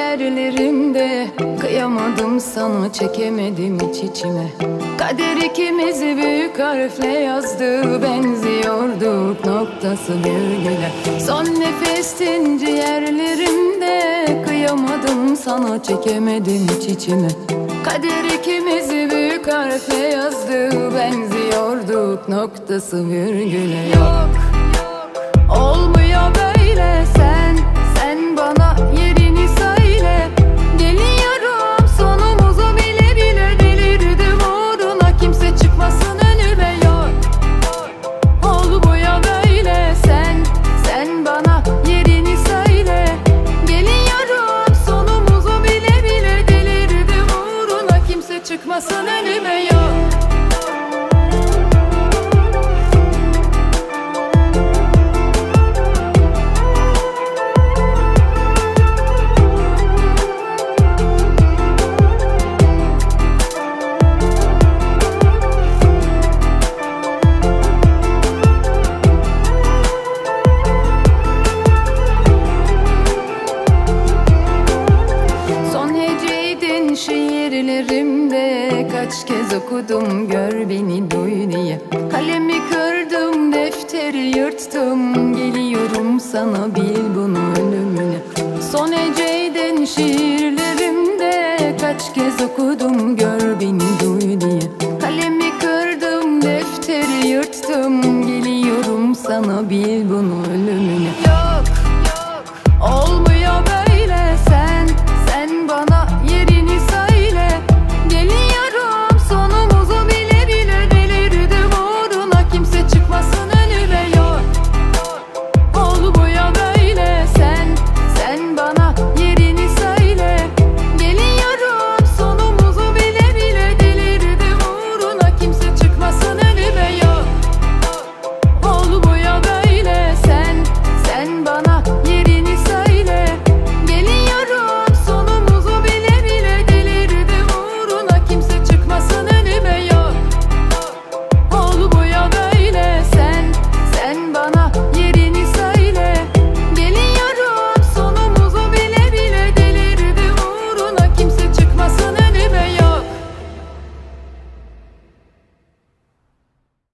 ciğerlerimde. Kıyamadım sana, çekemedim iç içime. Kader ikimizi büyük harfle yazdı. Benziyorduk noktası virgüle. Son nefestin ciğerlerimde. Kıyamadım sana, çekemedim iç içime. Kader ikimizi büyük harfle yazdı. Benziyorduk noktası virgüle. Yok, olmuyor böyle. Sen bana yerini söyle. Geliyorum sonumuzu bile bile. Delirdim uğruna, kimse çıkmasın önüme. Yok, olmuyor böyle. Sen bana yerini söyle. Geliyorum sonumuzu bile bile. Delirdim uğruna, kimse çıkmasın önüme. Yok. Şiirlerimde kaç kez okudum, gör beni duy diye. Kalemi kırdım, defteri yırttım. Geliyorum sana, bil bunu ölümüne. Son heceyden şiirlerimde kaç kez okudum, gör beni duy diye. Kalemi kırdım, defteri yırttım. Geliyorum sana, bil bunu